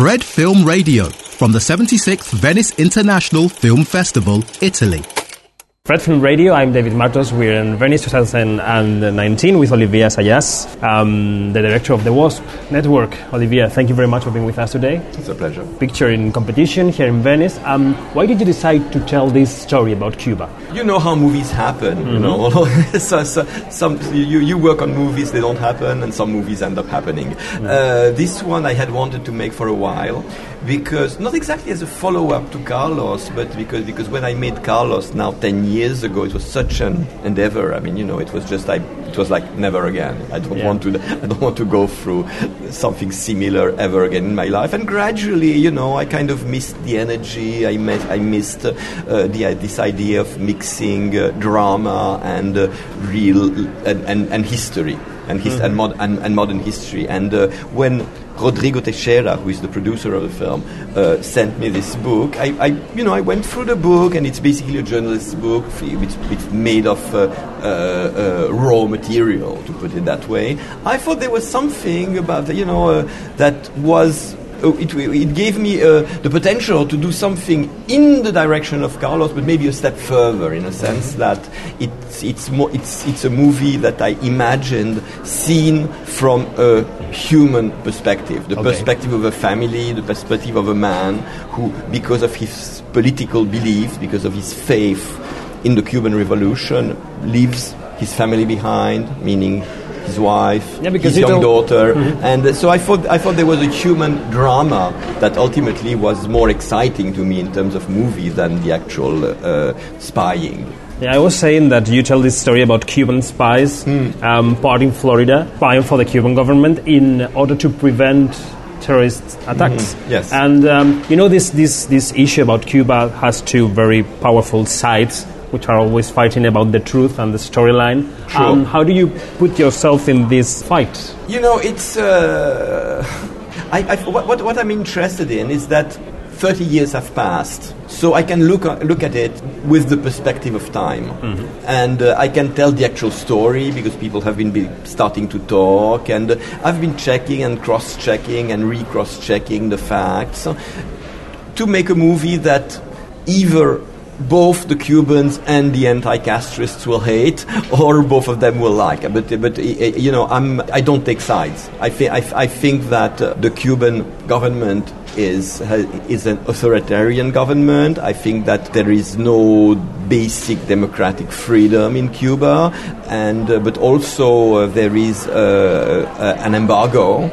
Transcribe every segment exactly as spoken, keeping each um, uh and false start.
Fred Film Radio from the seventy-sixth Venice International Film Festival, Italy. Fred Film Radio, I'm David Martos. We're in Venice twenty nineteen with Olivier Assayas, um, the director of the WASP Network. Olivier, thank you very much for being with us today. It's a pleasure. Picture in competition here in Venice. Um, why did you decide to tell this story about Cuba? You know how movies happen, mm-hmm. you know. so, so, some, you, you work on movies, they don't happen, and some movies end up happening. Mm-hmm. Uh, this one I had wanted to make for a while, because, not exactly as a follow-up to Carlos, but because, because when I made Carlos now ten years ago, it was such an endeavor. I mean, you know, it was just like, it was like never again. I don't yeah. want to, I don't want to go through something similar ever again in my life. And gradually, you know, I kind of missed the energy. I, met, I missed uh, the, this idea of mixing uh, drama and uh, real and, and, and history and, his, mm-hmm. and, mod, and, and modern history. And uh, when Rodrigo Teixeira, who is the producer of the film, uh, sent me this book, I, I, you know, I went through the book, and it's basically a journalist's book. It's, it's made of uh, uh, uh, raw material, to put it that way. I thought there was something about, you know, uh, that was. It, it gave me uh, the potential to do something in the direction of Carlos, but maybe a step further, in a sense that it's it's more it's it's a movie that I imagined seen from a human perspective, the okay. perspective of a family, the perspective of a man who, because of his political beliefs, because of his faith in the Cuban Revolution, leaves his family behind, meaning his wife, yeah, his young daughter, mm-hmm. and uh, so I thought I thought there was a human drama that ultimately was more exciting to me in terms of movie than the actual uh, spying. Yeah, I was saying that you tell this story about Cuban spies, mm. um, part in Florida, spying for the Cuban government in order to prevent terrorist attacks. Mm-hmm. Yes, and um, you know this this this issue about Cuba has two very powerful sides, which are always fighting about the truth and the storyline. Sure. Um, how do you put yourself in this fight? You know, it's... Uh, I, I, what, what I'm interested in is that thirty years have passed, so I can look, look at it with the perspective of time. Mm-hmm. And uh, I can tell the actual story because people have been be starting to talk, and uh, I've been checking and cross-checking and re-cross-checking the facts to make a movie that either both the Cubans and the anti-Castrists will hate, or both of them will like. But, but you know, I'm, I don't take sides. I, th- I, I think that uh, the Cuban government is is an authoritarian government. I think that there is no basic democratic freedom in Cuba, and uh, but also uh, there is uh, uh, an embargo,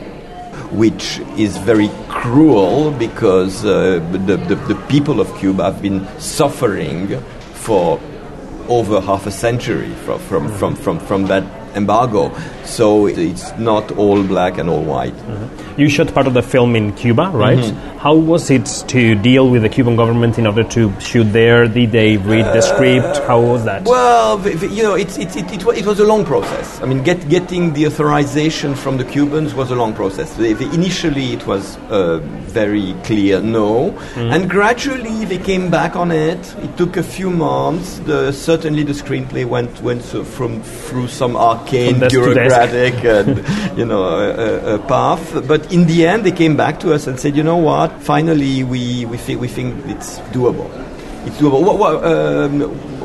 which is very cruel because uh, the, the, the people of Cuba have been suffering for over half a century from from, from, from, from that embargo. So it's not all black and all white. Mm-hmm. You shot part of the film in Cuba, right? Mm-hmm. How was it to deal with the Cuban government in order to shoot there? Did they read the script? How was that? Well, you know, it, it, it, it was a long process. I mean, get, getting the authorization from the Cubans was a long process. They, they, initially, it was uh, very clear no, mm-hmm. and gradually they came back on it. It took a few months. The, certainly, the screenplay went went so from through some arcane bureaucratic and you know uh, uh, path, but in the end, they came back to us and said, you know what? Finally, we we think we think it's doable. It's doable. What, what, um,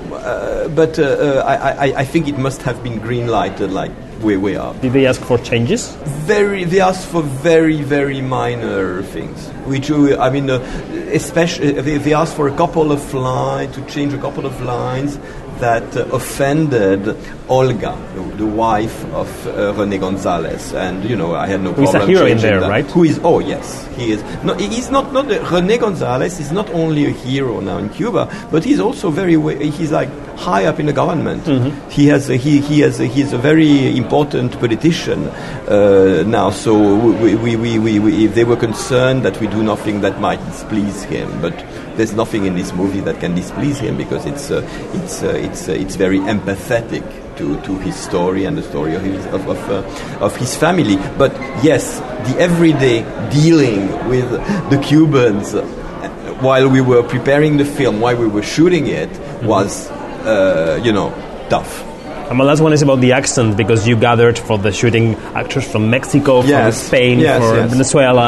uh, but uh, uh, I, I I think it must have been green lighted, like where we are. Did they ask for changes? Very. They asked for very very minor things. Which uh, I mean, uh, especially they, they asked for a couple of lines to change a couple of lines that uh, offended Olga, the, the wife of uh, René González, and you know I had no Who's problem. Who's a hero in there, that. right? Who is? Oh yes, he is. No, he's not. Not the, René González is not only a hero now in Cuba, but he's also very. He's like high up in the government. Mm-hmm. He has. A, he he has. A, he's a very important politician uh, now. So we we, we, we we they were concerned that we do nothing that might displease him, but there's nothing in this movie that can displease him because it's uh, it's uh, it's uh, it's very empathetic to, to his story and the story of his of of, uh, of his family. But yes, the everyday dealing with the Cubans uh, while we were preparing the film, while we were shooting it, mm-hmm. was uh, you know tough. And my last one is about the accent, because you gathered for the shooting actors from Mexico, yes. from Spain, yes, from yes. Venezuela.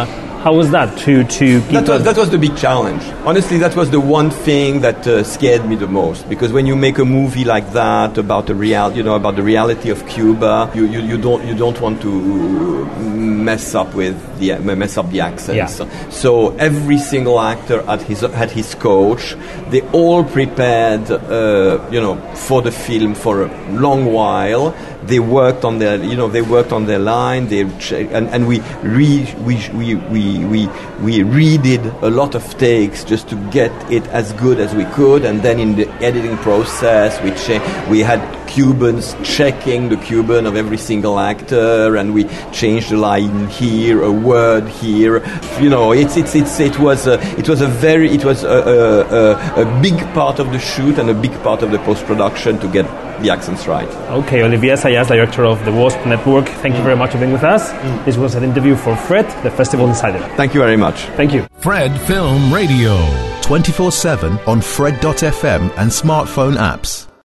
How was that to to keep that was, that was the big challenge. Honestly, that was the one thing that uh, scared me the most, because when you make a movie like that about the real, you know, about the reality of Cuba, you, you, you don't you don't want to mess up with the mess up the accents. Yeah. So every single actor had his had his coach. They all prepared, uh, you know, for the film for a long while. They worked on their, you know, they worked on their line. They and, and we re, we we we we we redid a lot of takes just to get it as good as we could. And then in the editing process, we cha- we had Cubans checking the Cuban of every single actor, and we changed the line here, a word here. You know, it's it's it's it was a, it was a very it was a, a, a, a big part of the shoot and a big part of the post production to get the accents right. Okay, Olivier Assayas, director of the WASP Network, thank mm. you very much for being with us. Mm. This was an interview for Fred, the Festival Insider. Thank you very much. Thank you. Fred Film Radio. twenty-four seven on Fred dot f m and smartphone apps.